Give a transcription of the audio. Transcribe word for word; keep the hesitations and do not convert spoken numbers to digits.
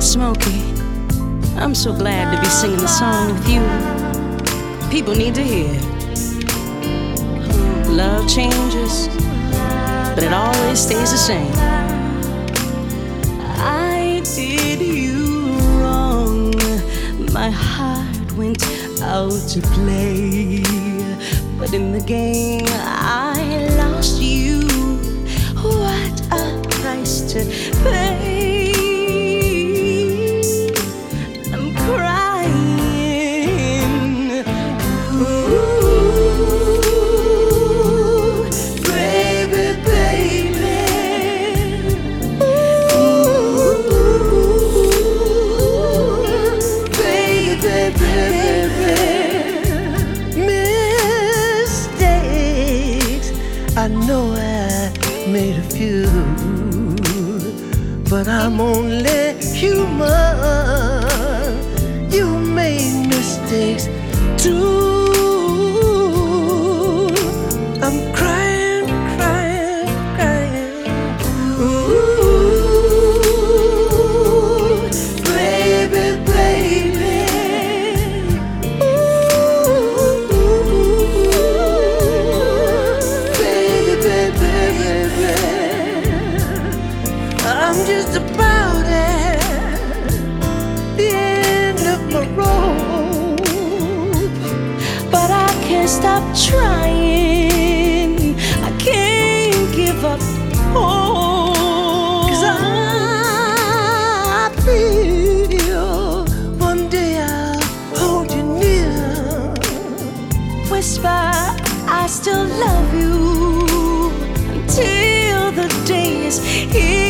Smokey, I'm so glad to be singing the song with you. People need to hear it. Love changes, but it always stays the same. I did you wrong. My heart went out to play, but in the game I lost you. What a price to pay. I'm crying. Ooh, baby, baby. Ooh, baby, baby. Mistakes, I know I made a few, but I'm only human. You made mistakes too. I'm crying, crying, crying. Ooh, baby, baby. Ooh, baby, baby. I'm just about at the end of my rope, but I can't stop trying. I can't give up hope, 'cause I feel one day I'll hold you near, whisper I still love you until the day is here.